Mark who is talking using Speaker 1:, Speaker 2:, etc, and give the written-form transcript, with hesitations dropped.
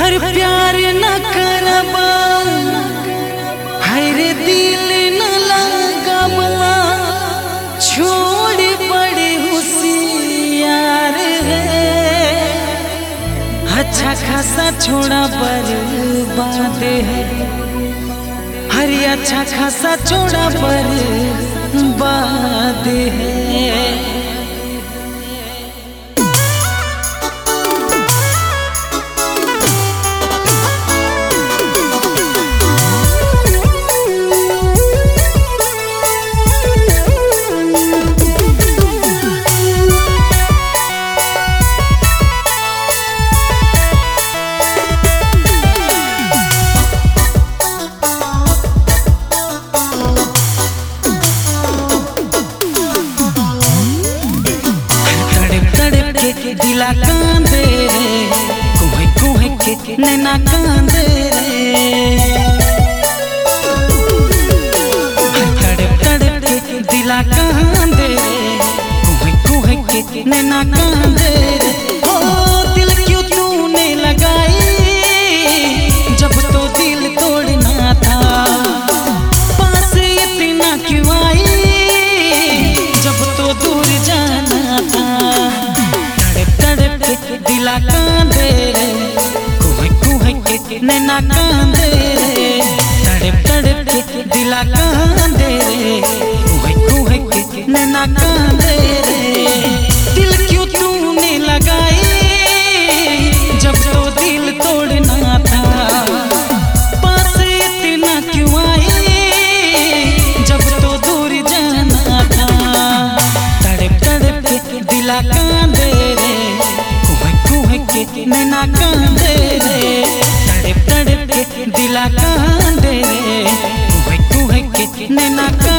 Speaker 1: हर प्यार न करबा, हर दिल न लगाबा, छोड़ बड़े होशियार है। अच्छा खासा छोड़ा बर्बाद है, हरी अच्छा खासा छोड़ा बर्बाद है। दिला कांदे रे, कुहे कुहे के नैना कांदे रे। तड़प तड़प के दिला कांदे रे, कुहे कुहे के नैना कांदे रे। ओ दिल क्यों तूने लगाई, जब तो दिल तोड़ना था। पास इतना क्यों आई, जब तो दूर जाना था। दिला कांदे रे, कुहे कुहे के नैना कांदे रे। तड़प तड़प के दिला कांदे रे, कुहे कुहे के नैना कांदे रे। दिल क्यों तूने लगाई, जब तो दिल तोड़ना था। पास इतना क्यों आई, जब तो दूर जाना था। तड़प तड़प के दिला कांदे रे, नैना कांदे रे। तड़प तड़प के दिला कांदे रे, कुहे कुहे के नैना।